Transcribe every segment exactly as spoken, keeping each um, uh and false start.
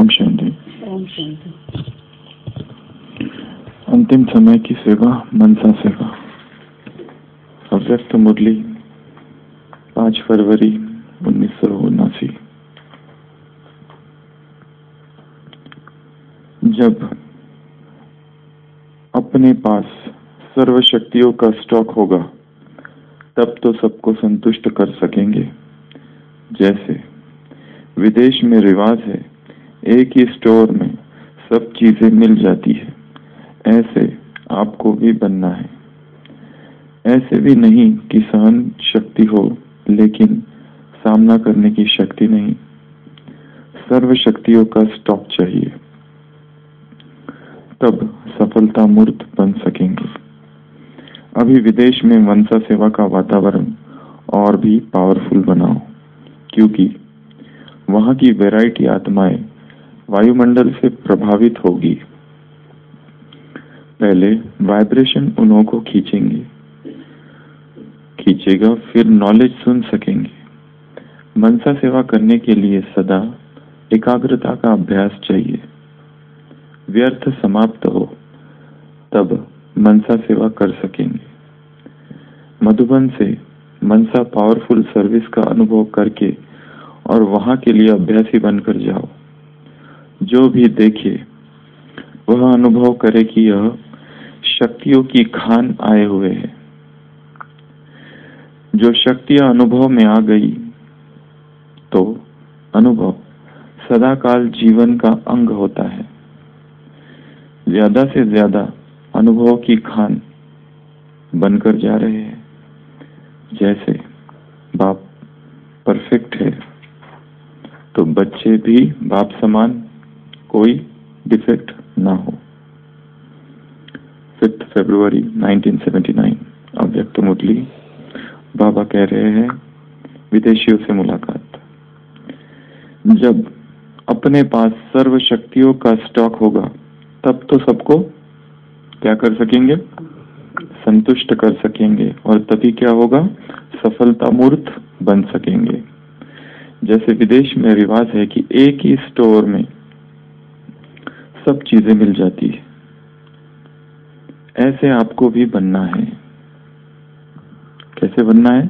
ओम शांति। ओम शांति। अंतिम समय की सेवा, मनसा सेवा। अव्यक्त मुरली, पाँच फरवरी उन्नीस सौ उन्नासी। जब अपने पास सर्व शक्तियों का स्टॉक होगा तब तो सबको संतुष्ट कर सकेंगे। जैसे विदेश में रिवाज है, एक ही स्टोर में सब चीजें मिल जाती है, ऐसे आपको भी बनना है। ऐसे भी नहीं कि सहन शक्ति हो लेकिन सामना करने की शक्ति नहीं। सर्व शक्तियों का स्टॉक चाहिए, तब सफलता मूर्त बन सकेंगे। अभी विदेश में मनसा सेवा का वातावरण और भी पावरफुल बनाओ, क्योंकि वहां की वैरायटी आत्माएं वायुमंडल से प्रभावित होगी। पहले वाइब्रेशन उन्हों को खींचेंगे खींचेगा फिर नॉलेज सुन सकेंगे। मनसा सेवा करने के लिए सदा एकाग्रता का अभ्यास चाहिए। व्यर्थ समाप्त हो तब मनसा सेवा कर सकेंगे। मधुबन से मनसा पावरफुल सर्विस का अनुभव करके और वहां के लिए अभ्यासी बनकर जाओ। जो भी देखे वह अनुभव करे कि यह शक्तियों की खान आए हुए हैं। जो शक्तियां अनुभव में आ गई तो अनुभव सदाकाल जीवन का अंग होता है। ज्यादा से ज्यादा अनुभव की खान बनकर जा रहे हैं। जैसे बाप परफेक्ट है तो बच्चे भी बाप समान, कोई डिफेक्ट ना हो। Fifth February nineteen seventy nine. अव्यक्त मुरली। बाबा कह रहे हैं, विदेशियों से मुलाकात। जब अपने पास सर्व शक्तियों का स्टॉक होगा तब तो सबको क्या कर सकेंगे? संतुष्ट कर सकेंगे। और तभी क्या होगा? सफलता मूर्त बन सकेंगे। जैसे विदेश में रिवाज है कि एक ही स्टोर में सब चीजें मिल जाती है, ऐसे आपको भी बनना है। कैसे बनना है?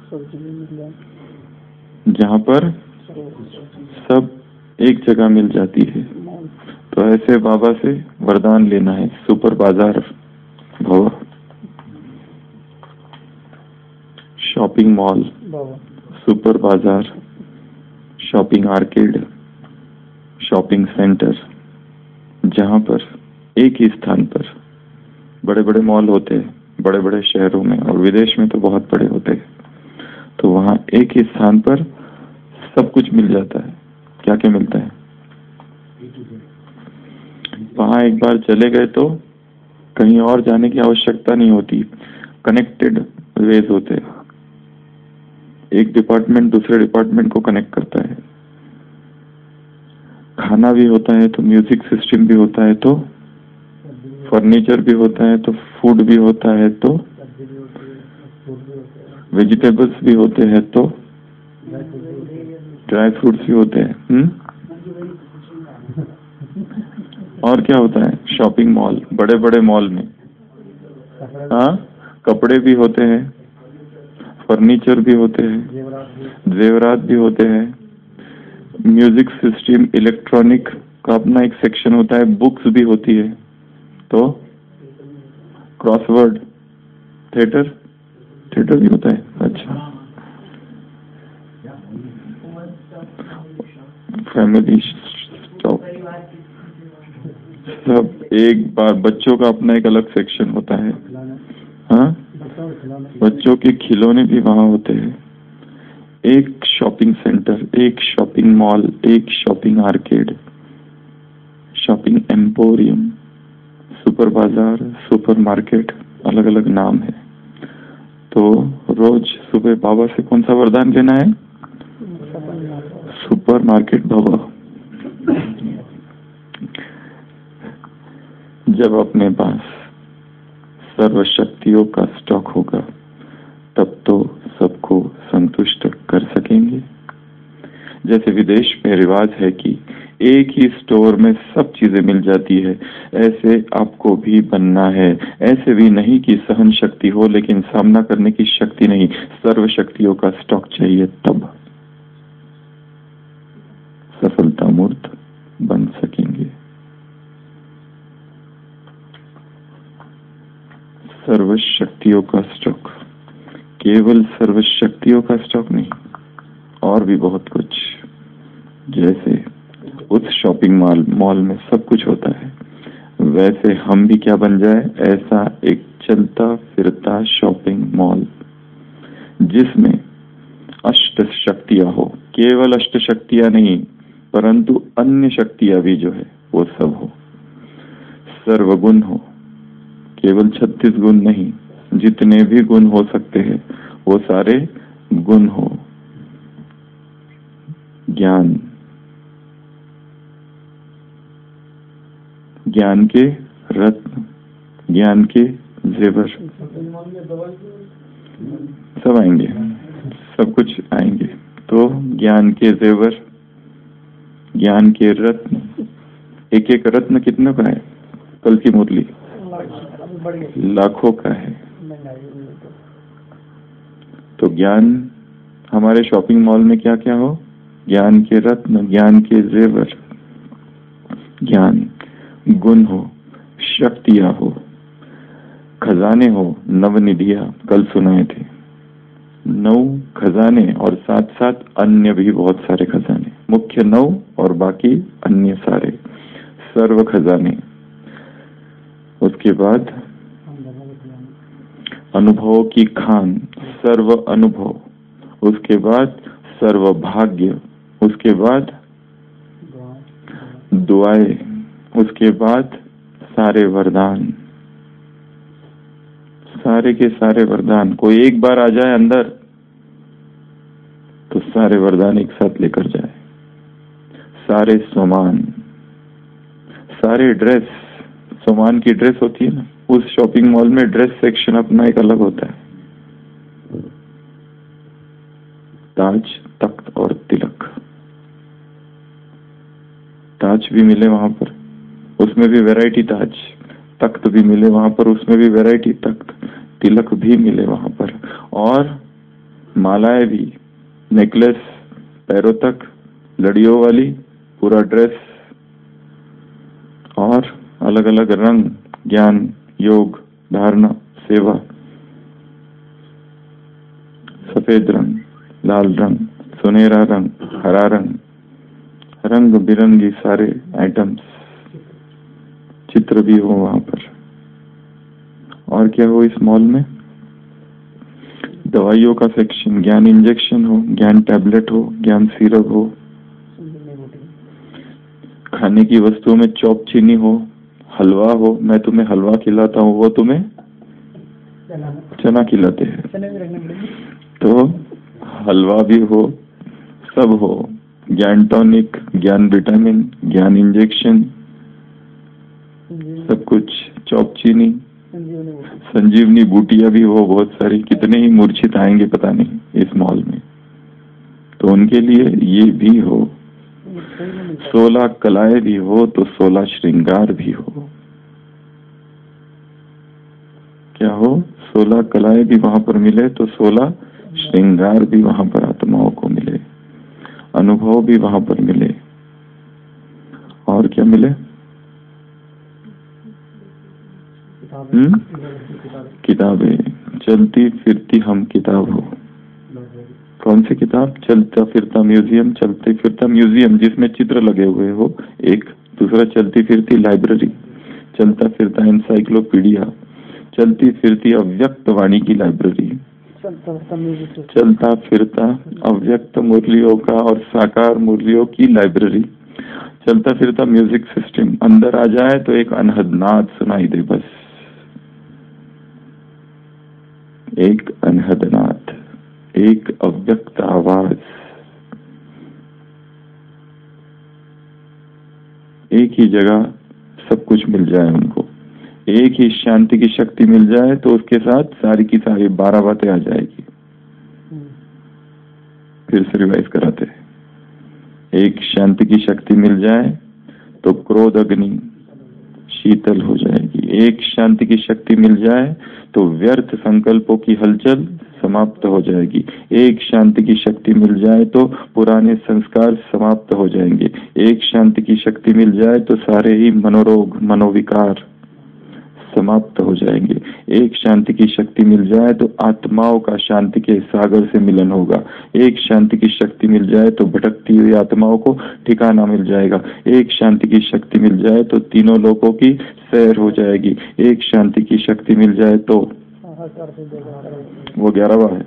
जहां पर सब एक जगह मिल जाती है। तो ऐसे बाबा से वरदान लेना है। सुपर बाजार भव, शॉपिंग मॉल, सुपर बाजार, शॉपिंग आर्केड, शॉपिंग सेंटर, जहां पर एक ही स्थान पर बड़े बड़े मॉल होते हैं, बड़े बड़े शहरों में, और विदेश में तो बहुत बड़े होते हैं। तो वहां एक ही स्थान पर सब कुछ मिल जाता है। क्या क्या मिलता है? वहां एक बार चले गए तो कहीं और जाने की आवश्यकता नहीं होती। कनेक्टेड वेज होते हैं। एक डिपार्टमेंट दूसरे डिपार्टमेंट को कनेक्ट करता है। खाना भी होता है तो म्यूजिक सिस्टम भी होता है, तो फर्नीचर भी होता है, तो फूड भी होता है, तो वेजिटेबल्स भी होते हैं, तो ड्राई फ्रूट्स भी होते हैं। हुँ? और क्या होता है? शॉपिंग मॉल, बड़े बड़े मॉल में हाँ कपड़े भी होते हैं, फर्नीचर भी होते हैं, जेवरात भी होते हैं, म्यूजिक सिस्टम, इलेक्ट्रॉनिक का अपना एक सेक्शन होता है, बुक्स भी होती है, तो क्रॉसवर्ड, थिएटर थिएटर भी होता है। अच्छा, फैमिली स्टॉक, सब एक बार। बच्चों का अपना एक अलग सेक्शन होता है। हाँ, बच्चों के खिलौने भी वहां होते हैं। एक शॉपिंग सेंटर, एक शॉपिंग मॉल, एक shopping arcade, shopping emporium, super बाजार, सुपर मार्केट, अलग अलग नाम है। तो रोज सुबह बाबा से कौन सा वरदान लेना है? सुपर मार्केट बाबा। जब अपने पास सर्व शक्तियों का स्टॉक होगा तब तो सबको संतुष्ट कर सकेंगे। जैसे विदेश में रिवाज है कि एक ही स्टोर में सब चीजें मिल जाती है। ऐसे आपको भी बनना है। ऐसे भी नहीं कि सहन शक्ति हो लेकिन सामना करने की शक्ति नहीं, सर्व शक्तियों का स्टॉक चाहिए, तब सफलता मूर्त बन सकेंगे। सर्व शक्तियों का स्टॉक, केवल सर्व शक्तियों का स्टॉक नहीं, और भी बहुत कुछ। जैसे उस शॉपिंग मॉल मॉल में सब कुछ होता है, वैसे हम भी क्या बन जाए, ऐसा एक चलता फिरता शॉपिंग मॉल जिसमें अष्ट शक्तियां हो। केवल अष्ट शक्तियां नहीं, परंतु अन्य शक्तियां भी जो है वो सब हो। सर्वगुण हो, केवल छत्तीस गुण नहीं, जितने भी गुण हो सकते हैं वो सारे गुण हो। ज्ञान, ज्ञान के रत्न, ज्ञान के जेवर सब आएंगे, सब कुछ आएंगे। तो ज्ञान के जेवर, ज्ञान के रत्न, एक एक रत्न कितने का है? कल की मुरली लाखों का है। तो ज्ञान हमारे शॉपिंग मॉल में क्या क्या हो? ज्ञान के रत्न, ज्ञान के जेवर, ज्ञान, गुण हो, शक्तियां हो, खजाने हो, नवनिधियां कल सुनाए थे, नौ खजाने और साथ साथ अन्य भी बहुत सारे खजाने, मुख्य नौ और बाकी अन्य सारे सर्व खजाने। उसके बाद अनुभव की खान, सर्व अनुभव। उसके बाद सर्व भाग्य। उसके बाद दुआएं। उसके बाद सारे वरदान, सारे के सारे वरदान। कोई एक बार आ जाए अंदर तो सारे वरदान एक साथ लेकर जाए। सारे सामान, सारे ड्रेस, सामान की ड्रेस होती है ना, उस शॉपिंग मॉल में ड्रेस सेक्शन अपना एक अलग होता है। ताज, तख्त और तिलक। ताज भी मिले वहां पर, उसमें भी वैरायटी ताज। तख्त भी मिले वहां पर, उसमें भी वैरायटी तख्त। तिलक भी मिले वहां पर, और मालाएं भी, नेकलेस पैरों तक, लड़ियों वाली, पूरा ड्रेस, और अलग अलग रंग, ज्ञान, योग, धारणा, सेवा। सफेद रंग, लाल रंग, सुनहरा रंग, हरा रंग, रंग बिरंगी सारे आइटम्स। चित्र भी हो वहां पर। और क्या हो इस मॉल में? दवाइयों का सेक्शन, ज्ञान इंजेक्शन हो, ज्ञान टैबलेट हो, ज्ञान सिरप हो। खाने की वस्तुओं में चौप चीनी हो, हलवा हो। मैं तुम्हें हलवा खिलाता हूँ, वो तुम्हें चना खिलाते हैं। तो हलवा भी हो, सब हो। ज्ञान टॉनिक, ज्ञान विटामिन, ज्ञान इंजेक्शन, सब कुछ। चौप चीनी, संजीवनी बूटियां भी हो बहुत सारी। कितने ही मूर्छित आएंगे पता नहीं इस मॉल में, तो उनके लिए ये भी हो। सोलह कलाएं भी हो तो सोलह श्रृंगार भी हो। क्या हो? सोलह कलाएं भी वहां पर मिले तो सोलह श्रृंगार भी वहां पर आत्माओं को मिले। अनुभव भी वहां पर मिले। और क्या मिले? हम्म किताबें, चलती फिरती हम किताब हो। कौन सी किताब? चलता फिरता म्यूजियम। चलते फिरता म्यूजियम जिसमें चित्र लगे हुए हो एक। दूसरा चलती फिरती लाइब्रेरी, चलता फिरता एनसाइक्लोपीडिया, चलती फिरती अव्यक्त वाणी की लाइब्रेरी, चलता फिरता अव्यक्त मुरलियों का और साकार मुरलियों की लाइब्रेरी, चलता फिरता म्यूजिक सिस्टम। अंदर आ जाए तो एक अनहद नाद सुनाई दे, बस एक अनहद नाद, एक अव्यक्त आवाज। एक ही जगह सब कुछ मिल जाए उनको, एक ही शांति की शक्ति मिल जाए तो उसके साथ सारी की सारी बारह बातें आ जाएगी। फिर से रिवाइज कराते हैं। एक शांति की शक्ति मिल जाए तो क्रोध अग्नि शीतल हो जाएगी। एक शांति की शक्ति मिल जाए तो व्यर्थ संकल्पों की हलचल समाप्त हो जाएगी। एक शांति की शक्ति मिल जाए तो पुराने संस्कार समाप्त हो जाएंगे। एक शांति की शक्ति मिल जाए तो सारे ही मनोरोग मनोविकार समाप्त हो जाएंगे। एक शांति की शक्ति मिल जाए तो आत्माओं का शांति के सागर से मिलन होगा। एक शांति की शक्ति मिल जाए तो भटकती हुई आत्माओं को ठिकाना मिल जाएगा। एक शांति की शक्ति मिल जाए तो तीनों लोगों की सैर हो जाएगी। एक शांति की शक्ति मिल जाए तो वो ग्यारहवा है,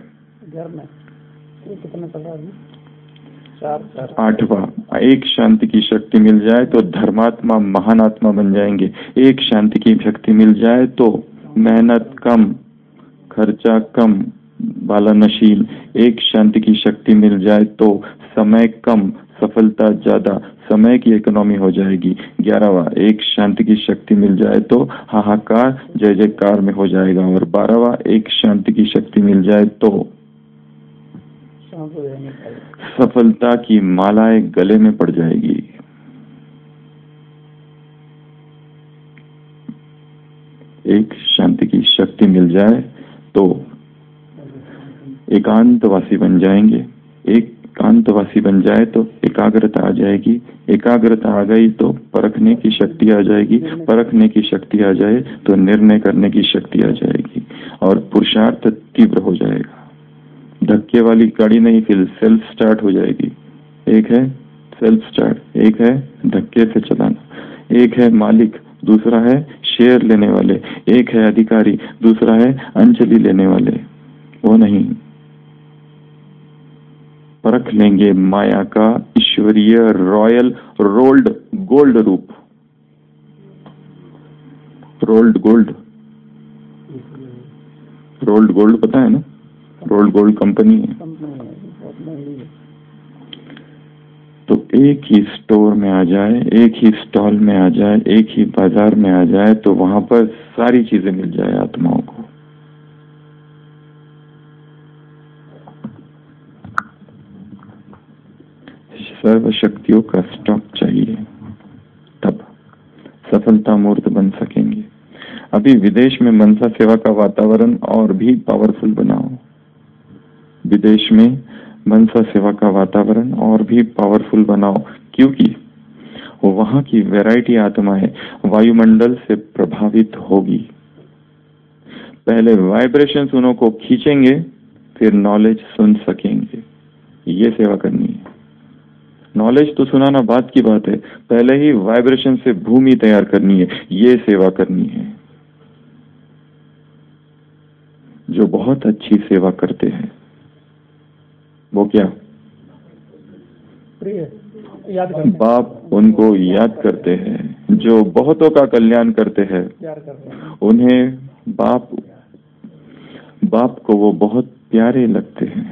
आठवां। एक शांति की शक्ति मिल जाए तो धर्मात्मा महान आत्मा बन जाएंगे। एक शांति की शक्ति मिल जाए तो मेहनत कम, खर्चा कम, बालानशील। एक शांति की शक्ति मिल जाए तो समय कम, सफलता ज्यादा, समय की इकोनॉमी हो जाएगी। ग्यारहवा, एक शांति की शक्ति मिल जाए तो हाहाकार जय जयकार में हो जाएगा। और बारहवा, एक शांति की शक्ति मिल जाए तो सफलता की मालाएं गले में पड़ जाएगी। एक शांति की शक्ति मिल जाए तो एकांतवासी बन जाएंगे। एकांतवासी बन जाए तो एकाग्रता आ जाएगी। एकाग्रता आ गई तो परखने की शक्ति आ जाएगी। परखने की शक्ति आ जाए तो निर्णय करने की शक्ति आ जाएगी और पुरुषार्थ तीव्र हो जाएगा। धक्के वाली गाड़ी नहीं, फिर सेल्फ स्टार्ट हो जाएगी। एक है सेल्फ स्टार्ट, एक है धक्के से चलाना। एक है मालिक, दूसरा है शेयर लेने वाले। एक है अधिकारी, दूसरा है अंजलि लेने वाले। वो नहीं, परख लेंगे माया का ईश्वरीय रॉयल रोल्ड गोल्ड रूप। रोल्ड गोल्ड, रोल्ड गोल्ड पता है ना? रोल्ड गोल्ड कंपनी है। तो एक ही स्टोर में आ जाए, एक ही स्टॉल में आ जाए, एक ही बाजार में आ जाए तो वहां पर सारी चीजें मिल जाए आत्माओं को। सर्व शक्तियों का स्टॉक चाहिए, तब सफलता मूर्त बन सकेंगे। अभी विदेश में मनसा सेवा का वातावरण और भी पावरफुल बनाओ। विदेश में मनसा सेवा का वातावरण और भी पावरफुल बनाओ, क्योंकि वहां की वैरायटी आत्माएं वायुमंडल से प्रभावित होगी। पहले वाइब्रेशंस उन्हों को खींचेंगे, फिर नॉलेज सुन सकेंगे। ये सेवा करनी है। नॉलेज तो सुनाना बात की बात है, पहले ही वाइब्रेशन से भूमि तैयार करनी है। ये सेवा करनी है। जो बहुत अच्छी सेवा करते हैं वो क्या? याद करते हैं। बाप उनको याद करते हैं। जो बहुतों का कल्याण करते हैं उन्हें बाप बाप को वो बहुत प्यारे लगते हैं।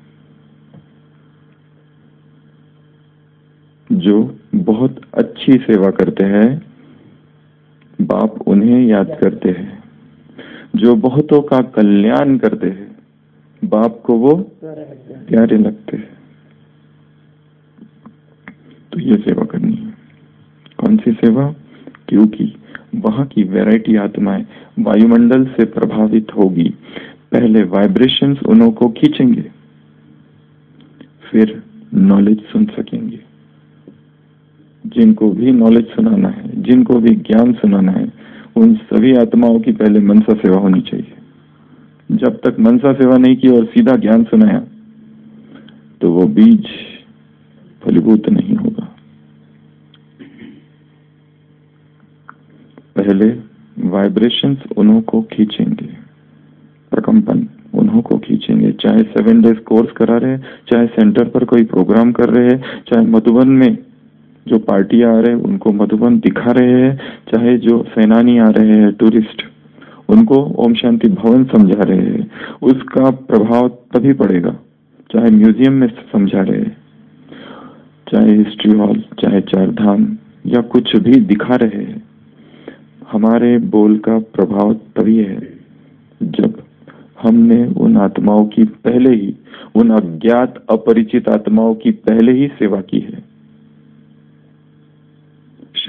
जो बहुत अच्छी सेवा करते हैं बाप उन्हें याद करते हैं। जो बहुतों का कल्याण करते हैं बाप को वो प्यारे लगते हैं। तो ये सेवा करनी है। कौन सी सेवा? क्योंकि वहां की वैरायटी आत्माएं वायुमंडल से प्रभावित होगी। पहले वाइब्रेशंस उन्हों को खींचेंगे, फिर नॉलेज सुन सकेंगे। जिनको भी नॉलेज सुनाना है, जिनको भी ज्ञान सुनाना है, उन सभी आत्माओं की पहले मनसा सेवा होनी चाहिए। जब तक मनसा सेवा नहीं की और सीधा ज्ञान सुनाया तो वो बीज फलीभूत नहीं होगा। पहले वाइब्रेशंस उन्हों को खींचेंगे, प्रकंपन उन्हों को खींचेंगे। चाहे सेवन डेज कोर्स करा रहे, चाहे सेंटर पर कोई प्रोग्राम कर रहे हैं, चाहे मधुबन में जो पार्टी आ रहे हैं उनको मधुबन दिखा रहे हैं, चाहे जो सेनानी आ रहे हैं टूरिस्ट उनको ओम शांति भवन समझा रहे हैं, उसका प्रभाव तभी पड़ेगा। चाहे म्यूजियम में समझा रहे हैं, चाहे हिस्ट्री हॉल, चाहे चार धाम या कुछ भी दिखा रहे हैं, हमारे बोल का प्रभाव तभी है जब हमने उन आत्माओं की पहले ही, उन अज्ञात अपरिचित आत्माओं की पहले ही सेवा की है।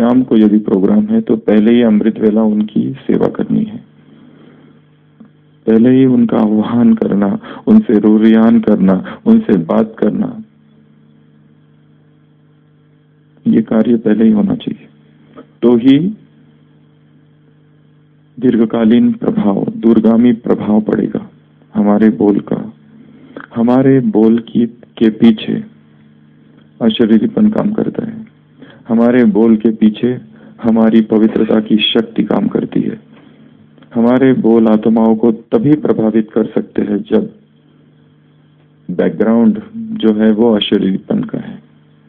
शाम को यदि प्रोग्राम है तो पहले ही अमृत वेला उनकी सेवा करनी है, पहले ही उनका आह्वान करना, उनसे रूरियान करना, उनसे बात करना, ये कार्य पहले ही होना चाहिए। तो ही दीर्घकालीन प्रभाव, दूरगामी प्रभाव पड़ेगा हमारे बोल का। हमारे बोल की के पीछे अशरीरीपन काम करता है, हमारे बोल के पीछे हमारी पवित्रता की शक्ति काम करती है। हमारे बोल आत्माओं को तभी प्रभावित कर सकते हैं जब बैकग्राउंड जो है वो अशरीरीपन का है,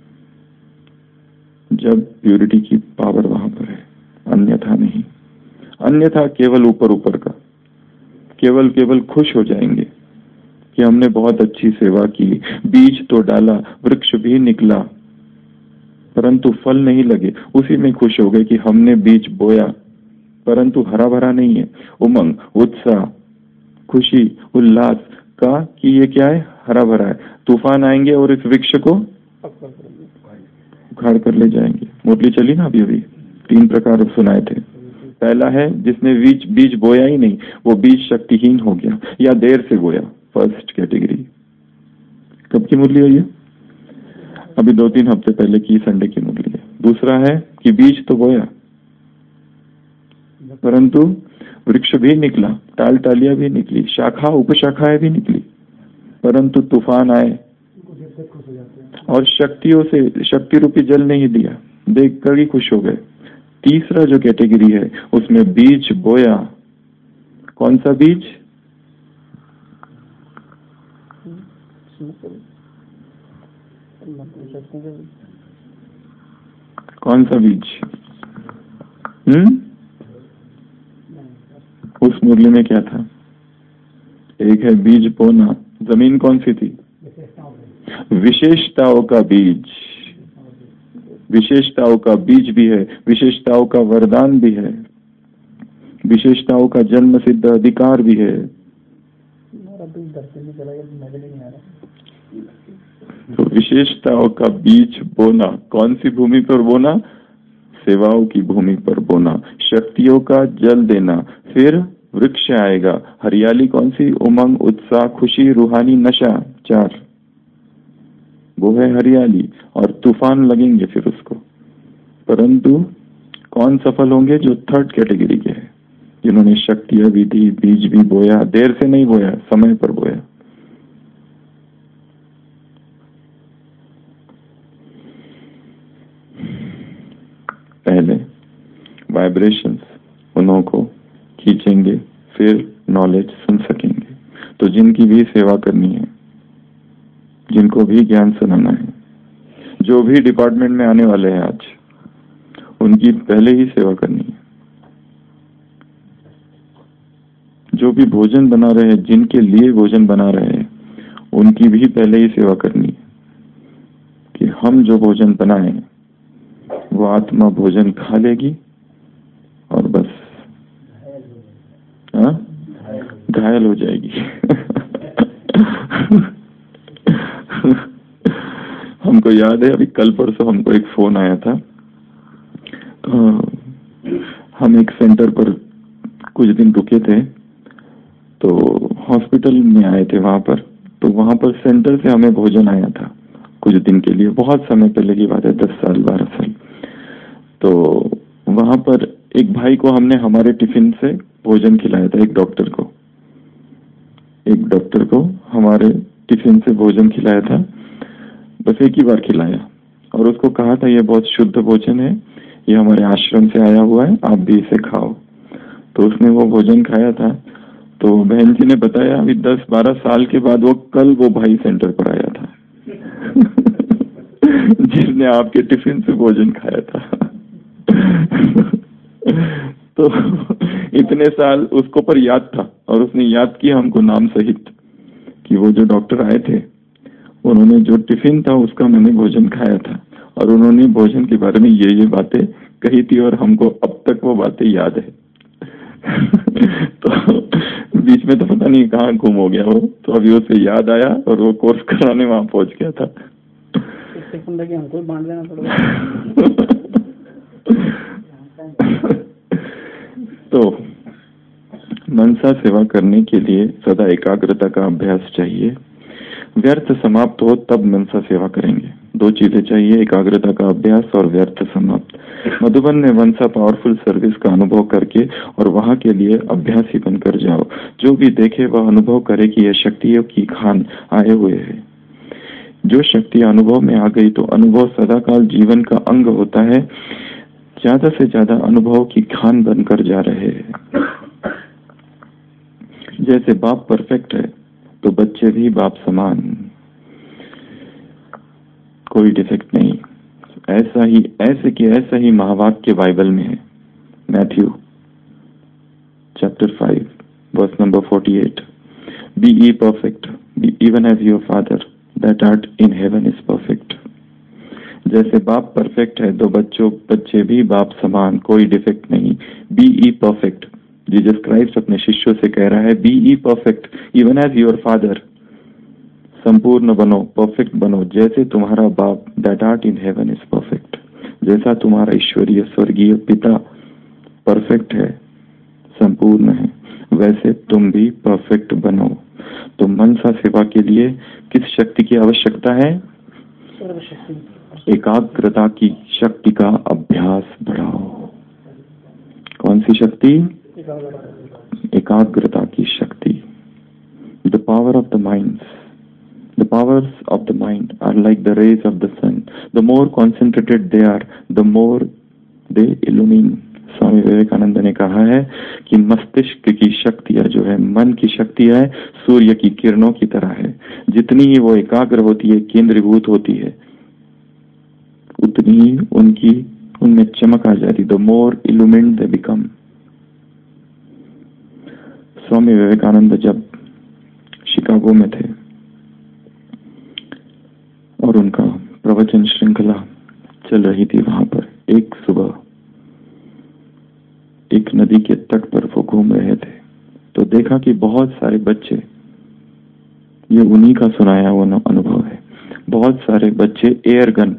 जब प्यूरिटी की पावर वहां पर है, अन्यथा नहीं। अन्यथा केवल ऊपर ऊपर का, केवल केवल खुश हो जाएंगे कि हमने बहुत अच्छी सेवा की, बीज तो डाला, वृक्ष भी निकला, परंतु फल नहीं लगे। उसी में खुश हो गए कि हमने बीज बोया परंतु हरा भरा नहीं है। उमंग, उत्साह, खुशी, उल्लास का कि ये क्या है, हरा भरा है। तूफान आएंगे और इस वृक्ष को उखाड़ कर ले जाएंगे। मुरली चली ना अभी अभी, तीन प्रकार सुनाए थे। पहला है जिसने बीज बीज बोया ही नहीं, वो बीज शक्तिहीन हो गया या देर से बोया, फर्स्ट कैटेगरी। कब की मुरली है ये? अभी दो तीन हफ्ते पहले की संडे की मुरली है। दूसरा है कि बीज तो बोया परंतु वृक्ष भी निकला, टाल टालियां भी निकली, शाखा उपशाखाएं भी निकली, परंतु तूफान आए और शक्तियों से, शक्ति रूपी जल नहीं दिया, देख कर ही खुश हो गए। तीसरा जो कैटेगरी है उसमें बीज बोया। कौन सा बीज? कौन सा बीज? हम्म उस मुरली में क्या था? एक है बीज बोना, जमीन कौन सी थी? विशेषताओं का बीज। विशेषताओं का बीज भी है, विशेषताओं का वरदान भी है, विशेषताओं का जन्म सिद्ध अधिकार भी है। तो विशेषताओं का बीज बोना, कौन सी भूमि पर बोना? सेवाओं की भूमि पर बोना, शक्तियों का जल देना, फिर वृक्ष आएगा। हरियाली कौन सी? उमंग, उत्साह, खुशी, रूहानी नशा, चार, वो है हरियाली। और तूफान लगेंगे फिर उसको, परंतु कौन सफल होंगे? जो थर्ड कैटेगरी के हैं, जिन्होंने शक्तियां भी दी, बीज भी बोया, देर से नहीं बोया, समय पर बोया। पहले वाइब्रेशंस उन्हों को खींचेंगे, फिर नॉलेज सुन सकेंगे। तो जिनकी भी सेवा करनी है, जिनको भी ज्ञान सुनाना है, जो भी डिपार्टमेंट में आने वाले हैं आज, उनकी पहले ही सेवा करनी है। जो भी भोजन बना रहे हैं, जिनके लिए भोजन बना रहे हैं, उनकी भी पहले ही सेवा करनी है कि हम जो भोजन बनाए वो आत्मा भोजन खा लेगी और बस हाँ घायल हो जाएगी। हमको याद है अभी कल परसों हमको एक फोन आया था। तो हम एक सेंटर पर कुछ दिन रुके थे, तो हॉस्पिटल में आए थे वहां पर। तो वहां पर सेंटर से हमें भोजन आया था कुछ दिन के लिए, बहुत समय पहले की बात है, दस साल बारह साल। तो वहां पर एक भाई को हमने हमारे टिफिन से भोजन खिलाया था। एक डॉक्टर को एक डॉक्टर को हमारे टिफिन से भोजन खिलाया था, बस एक ही बार खिलाया, और उसको कहा था ये बहुत शुद्ध भोजन है, ये हमारे आश्रम से आया हुआ है, आप भी इसे खाओ। तो उसने वो भोजन खाया था। तो बहन जी ने बताया अभी दस बारह साल के बाद वो कल वो भाई सेंटर पर आया था जिसने आपके टिफिन से भोजन खाया था। तो इतने साल उसको पर याद था, और उसने याद किया हमको नाम सहित कि वो जो डॉक्टर आए थे, उन्होंने जो टिफिन था उसका मैंने भोजन खाया था, और उन्होंने भोजन के बारे में ये ये बातें कही थी, और हमको अब तक वो बातें याद है। तो बीच में तो पता नहीं कहाँ गुम हो गया वो, तो अभी उसे याद आया और वो कोर्स कराने वहां पहुंच गया था। हमको बांट देना पड़ेगा। तो मनसा सेवा करने के लिए सदा एकाग्रता का अभ्यास चाहिए। व्यर्थ समाप्त हो तब मनसा सेवा करेंगे। दो चीजें चाहिए, एकाग्रता का अभ्यास और व्यर्थ समाप्त। मधुबन में मनसा पावरफुल सर्विस का अनुभव करके और वहां के लिए अभ्यासी बनकर जाओ। जो भी देखे वह अनुभव करे कि यह शक्तियों की खान आए हुए है। जो शक्ति अनुभव में आ गई तो अनुभव सदाकाल जीवन का अंग होता है। ज्यादा से ज्यादा अनुभव की खान बनकर जा रहे हैं। जैसे बाप परफेक्ट है तो बच्चे भी बाप समान, कोई डिफेक्ट नहीं। ऐसा ही ऐसे कि ऐसा ही महावाक्य बाइबल में है। Matthew chapter five verse number forty eight, be ye perfect be even as your father that art in heaven is perfect. जैसे बाप परफेक्ट है तो बच्चों बच्चे भी बाप समान, कोई डिफेक्ट नहीं। Be ye perfect, Jesus Christ अपने शिष्यों से कह रहा है, be ye perfect even as your father, संपूर्ण बनो, परफेक्ट बनो, जैसे तुम्हारा बाप that art in heaven is perfect. जैसा तुम्हारा ईश्वरीय स्वर्गीय पिता परफेक्ट है, संपूर्ण है, वैसे तुम भी परफेक्ट बनो। तो मनसा सेवा के लिए किस शक्ति की आवश्यकता है? एकाग्रता की शक्ति का अभ्यास बढ़ाओ। कौन सी शक्ति? एकाग्रता की शक्ति। The power of the mind, the powers of the mind are like the rays of the sun. The more concentrated they are, the more they illumine. Swami Vivekananda ने कहा है कि मस्तिष्क की शक्तियां जो है, मन की शक्तियां सूर्य की किरणों की तरह है। जितनी ही वो एकाग्र होती है, केंद्रीभूत होती है, उतनी ही उनकी उनमें चमक आ जाती। The more illumined they become. Swami Vivekananda जब शिकागो में थे और उनका प्रवचन श्रृंखला चल रही थी, वहां पर एक सुबह एक नदी के तट पर वो घूम रहे थे तो देखा कि बहुत सारे बच्चे, ये उन्हीं का सुनाया हुआ अनुभव है, बहुत सारे बच्चे एयर गन,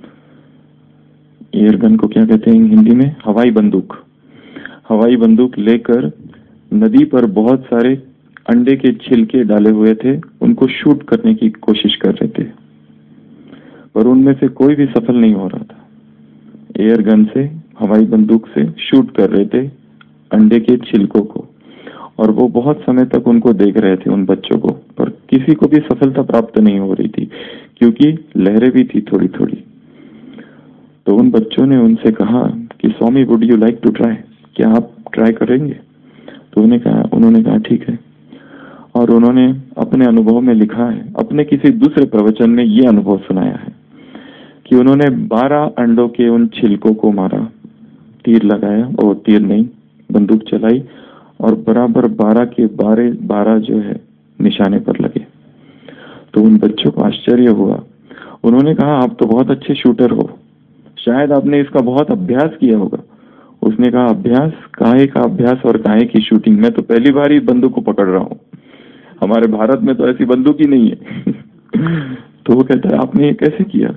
एयर गन को क्या कहते हैं हिंदी में? हवाई बंदूक, हवाई बंदूक लेकर नदी पर बहुत सारे अंडे के छिलके डाले हुए थे, उनको शूट करने की कोशिश कर रहे थे, पर उनमें से कोई भी सफल नहीं हो रहा था। एयर गन से, हवाई बंदूक से शूट कर रहे थे अंडे के छिलकों को, और वो बहुत समय तक उनको देख रहे थे, उन बच्चों को, पर किसी को भी सफलता प्राप्त नहीं हो रही थी, क्योंकि लहरें भी थी थोड़ी थोड़ी। तो उन बच्चों ने उनसे कहा कि Swami, would you like to try, क्या आप ट्राई करेंगे? तो उन्होंने कहा उन्होंने कहा ठीक है। और उन्होंने अपने अनुभव में लिखा है, अपने किसी दूसरे प्रवचन में ये अनुभव सुनाया है कि उन्होंने बारह अंडों के उन छिलकों को मारा, तीर लगाया, और तीर नहीं, बंदूक चलाई, और बराबर बारह के बारह बारह जो है निशाने पर लगे। तो उन बच्चों को आश्चर्य हुआ। उन्होंने कहा, आप तो बहुत अच्छे शूटर हो, शायद आपने इसका बहुत अभ्यास किया होगा। उसने कहा, अभ्यास? काहे का अभ्यास और काहे की शूटिंग? मैं तो पहली बार ही बंदूक को पकड़ रहा हूँ, हमारे भारत में तो ऐसी बंदूक ही नहीं है। तो वो कहता है, आपने ये कैसे किया?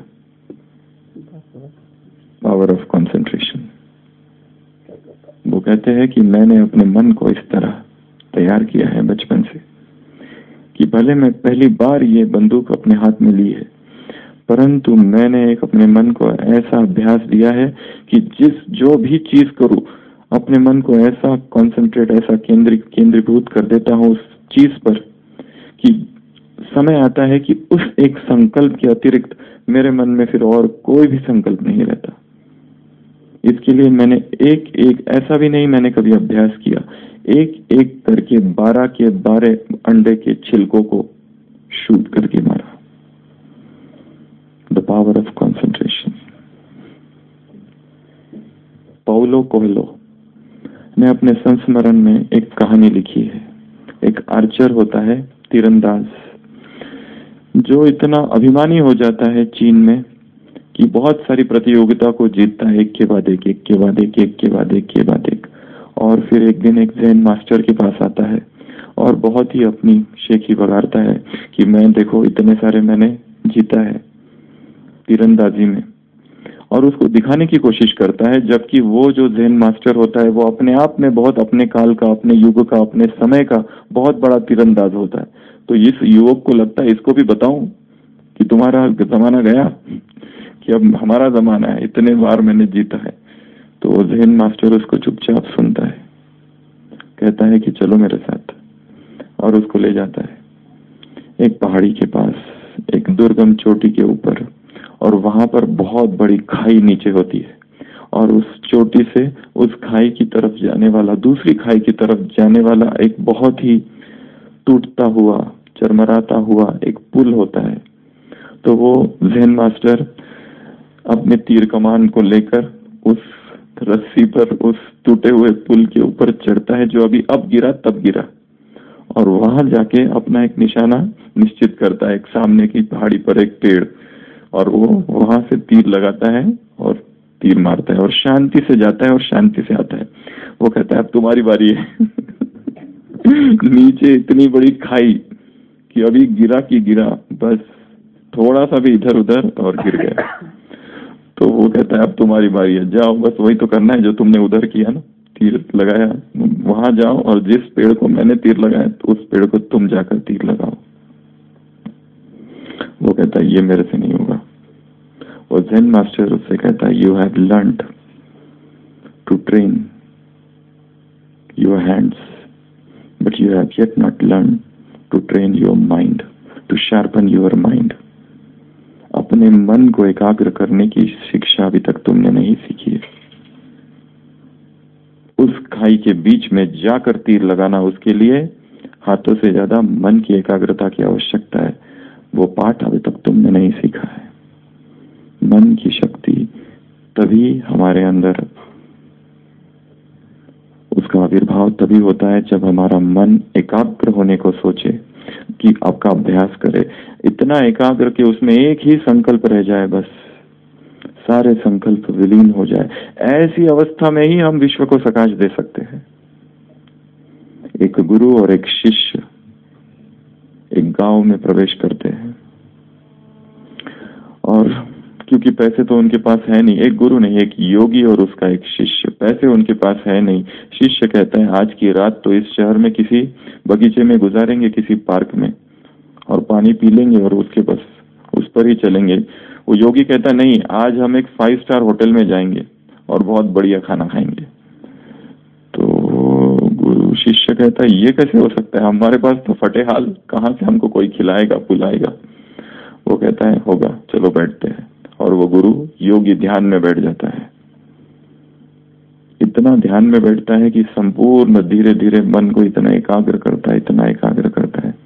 Power of concentration. वो कहते हैं कि मैंने अपने मन को इस तरह तैयार किया है बचपन से कि भले मैं पहली बार ये बंदूक अपने हाथ में ली है, परंतु मैंने एक अपने मन को ऐसा अभ्यास दिया है कि जिस जो भी चीज करूं, अपने मन को ऐसा कंसंट्रेट, ऐसा केंद्रित केंद्रीभूत कर देता हूं उस चीज पर कि समय आता है कि उस एक संकल्प के अतिरिक्त मेरे मन में फिर और कोई भी संकल्प नहीं रहता। इसके लिए मैंने एक एक ऐसा भी नहीं मैंने कभी अभ्यास किया, एक एक करके बारह के बारह अंडे के छिलकों को शूट करके मारा। The power of concentration. Paulo Coelho ने अपने संस्मरण में एक कहानी लिखी है। एक आर्चर होता है, तीरंदाज, जो इतना अभिमानी हो जाता है चीन में कि बहुत सारी प्रतियोगिता को जीतता है, एक के बाद एक, एक के बाद एक, एक के बाद एक के बाद एक। और फिर एक दिन एक जैन मास्टर के पास आता है और बहुत ही अपनी शेखी बगाड़ता है कि मैं देखो इतने सारे मैंने जीता है तीरंदाजी में। और उसको दिखाने की कोशिश करता है, जबकि वो जो ज़ेन मास्टर होता है वो अपने आप में बहुत अपने काल का, अपने युग का, अपने समय का बहुत बड़ा तीरंदाज होता है। तो इस युवक को लगता है इसको भी बताऊं कि तुम्हारा जमाना गया, कि अब हमारा जमाना है, इतने बार मैंने जीता है। तो वो ज़ेन मास्टर उसको चुपचाप सुनता है, कहता है कि चलो मेरे साथ, और उसको ले जाता है एक पहाड़ी के पास, एक दुर्गम चोटी के ऊपर, और वहां पर बहुत बड़ी खाई नीचे होती है, और उस चोटी से उस खाई की तरफ जाने वाला, दूसरी खाई की तरफ जाने वाला एक बहुत ही टूटता हुआ, चरमराता हुआ एक पुल होता है। तो वो ज़ेन मास्टर अपने तीर कमान को लेकर उस रस्सी पर उस टूटे हुए पुल के ऊपर चढ़ता है, जो अभी अब गिरा तब गिरा, और वहां जाके अपना एक निशाना निश्चित करता है, एक सामने की पहाड़ी पर एक पेड़, और वो वहां से तीर लगाता है और तीर मारता है, और शांति से जाता है और शांति से आता है। वो कहता है अब तुम्हारी बारी है। नीचे इतनी बड़ी खाई कि अभी गिरा कि गिरा, बस थोड़ा सा भी इधर उधर और गिर गया। तो वो कहता है अब तुम्हारी बारी है, जाओ, बस वही तो करना है जो तुमने उधर किया ना, तीर लगाया, वहां जाओ और जिस पेड़ को मैंने तीर लगाया तो उस पेड़ को तुम जाकर तीर लगाओ। वो कहता है ये मेरे से नहीं होगा। और ज़ेन मास्टर उससे कहता है you have learned to train your hands, but you have yet not learn to train your mind, to sharpen your mind. अपने मन को एकाग्र करने की शिक्षा अभी तक तुमने नहीं सीखी है। उस खाई के बीच में जाकर तीर लगाना, उसके लिए हाथों से ज्यादा मन की एकाग्रता की आवश्यकता है। वो पाठ अभी तक तुमने नहीं सीखा है। मन की शक्ति तभी हमारे अंदर, उसका आविर्भाव तभी होता है जब हमारा मन एकाग्र होने को सोचे, कि आपका अभ्यास करे, इतना एकाग्र कि उसमें एक ही संकल्प रह जाए, बस सारे संकल्प विलीन हो जाए। ऐसी अवस्था में ही हम विश्व को सकाश दे सकते हैं। एक गुरु और एक शिष्य एक गांव में प्रवेश करते हैं, और क्योंकि पैसे तो उनके पास है नहीं, एक गुरु नहीं, एक योगी और उसका एक शिष्य, पैसे उनके पास है नहीं। शिष्य कहता है आज की रात तो इस शहर में किसी बगीचे में गुजारेंगे, किसी पार्क में, और पानी पी लेंगे और उसके बस उस पर ही चलेंगे। वो योगी कहता है नहीं, आज हम एक फाइव स्टार होटल में जाएंगे और बहुत बढ़िया खाना खाएंगे। तो गुरु शिष्य कहता है ये कैसे हो सकता है, हमारे पास तो फटे हाल, कहाँ से हमको कोई खिलाएगा पुलाएगा। वो कहता है होगा, चलो बैठते हैं। और वो गुरु योगी ध्यान में बैठ जाता है, इतना ध्यान में बैठता है कि संपूर्ण धीरे धीरे मन को इतना एकाग्र करता है, इतना एकाग्र करता है।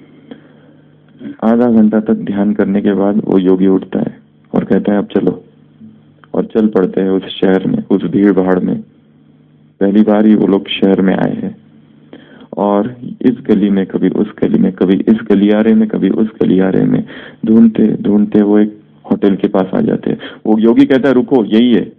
आधा घंटा तक ध्यान करने के बाद वो योगी उठता है और कहता है अब चलो, और चल पड़ते हैं उस शहर में, उस भीड़ भाड़ में। पहली बार ही वो लोग शहर में आए हैं, और इस गली में कभी उस गली में, कभी इस गलियारे में कभी उस गलियारे में ढूंढते ढूंढते वो एक होटल के पास आ जाते हैं। वो योगी कहता है रुको, यही है।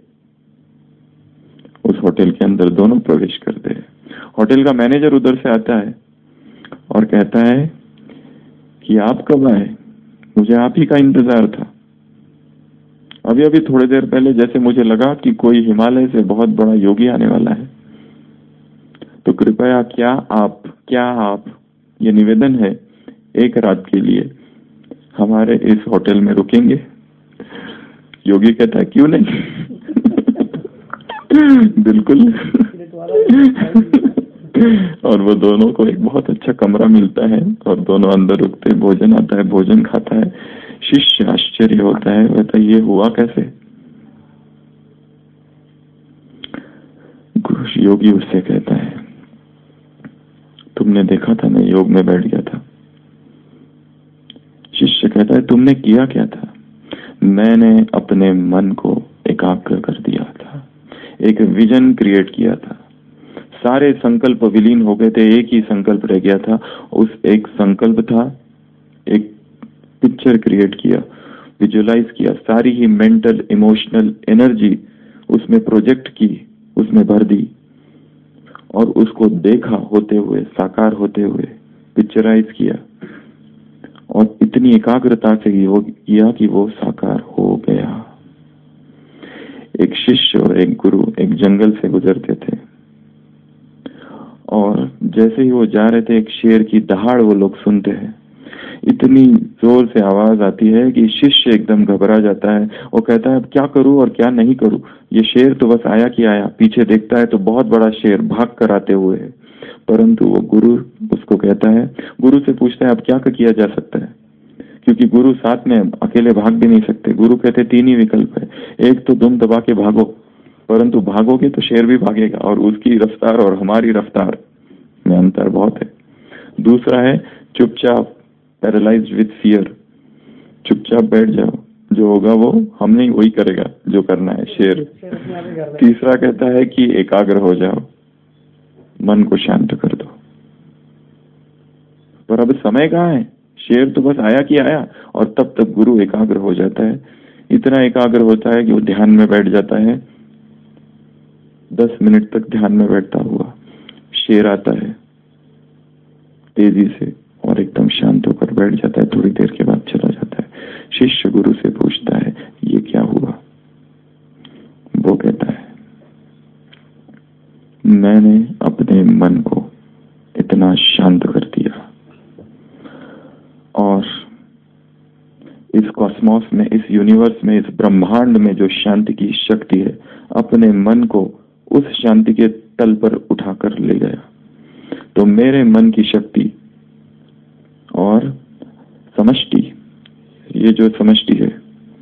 उस होटल के अंदर दोनों प्रवेश करते हैं। होटल का मैनेजर उधर से आता है और कहता है कि आप कब आए, मुझे आप ही का इंतजार था। अभी अभी थोड़ी देर पहले जैसे मुझे लगा कि कोई हिमालय से बहुत बड़ा योगी आने वाला है, तो कृपया क्या आप क्या आप ये निवेदन है, एक रात के लिए हमारे इस होटल में रुकेंगे। योगी कहता है क्यों नहीं। बिल्कुल। और वो दोनों को एक बहुत अच्छा कमरा मिलता है और दोनों अंदर रुकते, भोजन आता है, भोजन खाता है। शिष्य आश्चर्य होता है, कहता है ये हुआ कैसे। योगी उससे कहता है तुमने देखा था मैं योग में बैठ गया था। शिष्य कहता है तुमने किया क्या था। मैंने अपने मन को एकाग्र कर दिया था, एक विजन क्रिएट किया था, सारे संकल्प विलीन हो गए थे, एक ही संकल्प रह गया था। उस एक संकल्प था, एक पिक्चर क्रिएट किया, विजुअलाइज किया, सारी ही मेंटल इमोशनल एनर्जी उसमें प्रोजेक्ट की, उसमें भर दी, और उसको देखा होते हुए, साकार होते हुए, पिक्चराइज किया, और इतनी एकाग्रता से योग किया कि वो साकार हो गया। एक शिष्य और एक गुरु एक जंगल से गुजरते थे, और जैसे ही वो जा रहे थे एक शेर की दहाड़ वो लोग सुनते हैं। इतनी जोर से आवाज आती है कि शिष्य एकदम घबरा जाता है। वो कहता है अब क्या करूं और क्या नहीं करूं, ये शेर तो बस आया कि आया। पीछे देखता है तो बहुत बड़ा शेर भाग कर आते हुए है, परंतु वो गुरु उसको कहता है, गुरु से पूछता है अब क्या किया जा सकता है, क्योंकि गुरु साथ में अकेले भाग भी नहीं सकते। गुरु कहते तीन ही विकल्प है, एक तो दुम दबा के भागो, परंतु भागोगे तो शेर भी भागेगा और उसकी रफ्तार और हमारी रफ्तार में अंतर बहुत है। दूसरा है चुपचाप, पैरालाइज्ड विद फियर, चुपचाप बैठ जाओ, जो होगा वो हम नहीं वही करेगा जो करना है, शेर। तीसरा कहता है कि एकाग्र हो जाओ, मन को शांत कर दो। पर अब समय कहाँ है, शेर तो बस आया कि आया, और तब तक गुरु एकाग्र हो जाता है। इतना एकाग्र होता है कि वो ध्यान में बैठ जाता है। दस मिनट तक ध्यान में बैठता हुआ शेर आता है तेजी से और एकदम शांत होकर बैठ जाता है। थोड़ी देर के बाद चला जाता है। शिष्य गुरु से पूछता है ये क्या हुआ? वो कहता है मैंने अपने मन को इतना शांत कर दिया, और इस कॉस्मोस में, इस यूनिवर्स में, इस ब्रह्मांड में जो शांति की शक्ति है, अपने मन को उस शांति के तल पर उठाकर ले गया। तो मेरे मन की शक्ति और समष्टि, ये जो समष्टि है,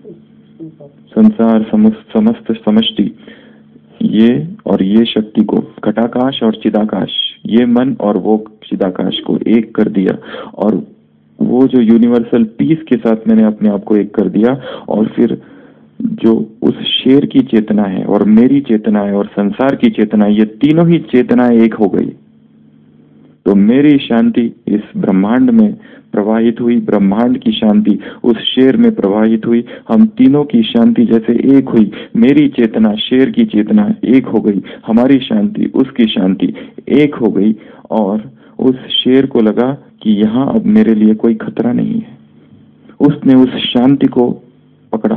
संसार समस्त समष्टि, ये और ये शक्ति को, घटाकाश और चिदाकाश, ये मन और वो चिदाकाश को एक कर दिया, और वो जो यूनिवर्सल पीस के साथ मैंने अपने आप को एक कर दिया। और फिर जो उस शेर की चेतना है और मेरी चेतना है और संसार की चेतना है, ये तीनों ही चेतनाएं एक हो गई। तो मेरी शांति इस ब्रह्मांड में प्रवाहित हुई, ब्रह्मांड की शांति उस शेर में प्रवाहित हुई, हम तीनों की शांति जैसे एक हुई। मेरी चेतना शेर की चेतना एक हो गई, हमारी शांति उसकी शांति एक हो गई, और उस शेर को लगा कि यहाँ अब मेरे लिए कोई खतरा नहीं है। उसने उस शांति को पकड़ा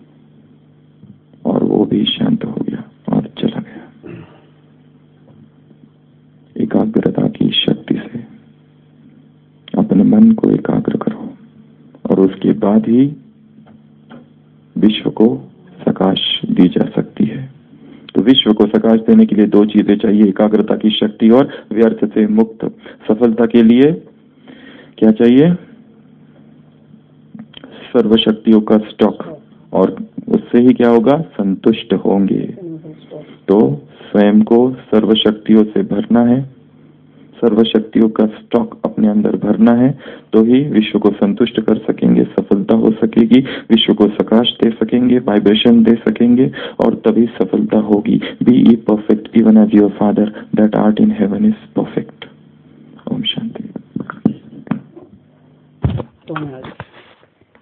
और वो भी शांत हो गया और चला गया। एकाग्रता की शक्ति से अपने मन को एकाग्र करो, और उसके बाद ही विश्व को प्रकाश दी जा सकती है। तो विश्व को प्रकाश देने के लिए दो चीजें चाहिए, एकाग्रता की शक्ति और व्यर्थ से मुक्त। सफलता के लिए क्या चाहिए? सर्वशक्तियों का स्टॉक, और उससे ही क्या होगा? संतुष्ट होंगे। तो स्वयं को सर्वशक्तियों से भरना है, सर्वशक्तियों का स्टॉक अपने अंदर भरना है, तो ही विश्व को संतुष्ट कर सकेंगे, सफलता हो सकेगी, विश्व को प्रकाश दे सकेंगे, वाइब्रेशन दे सकेंगे, और तभी सफलता होगी। Be ye perfect even as your father that art in heaven is perfect.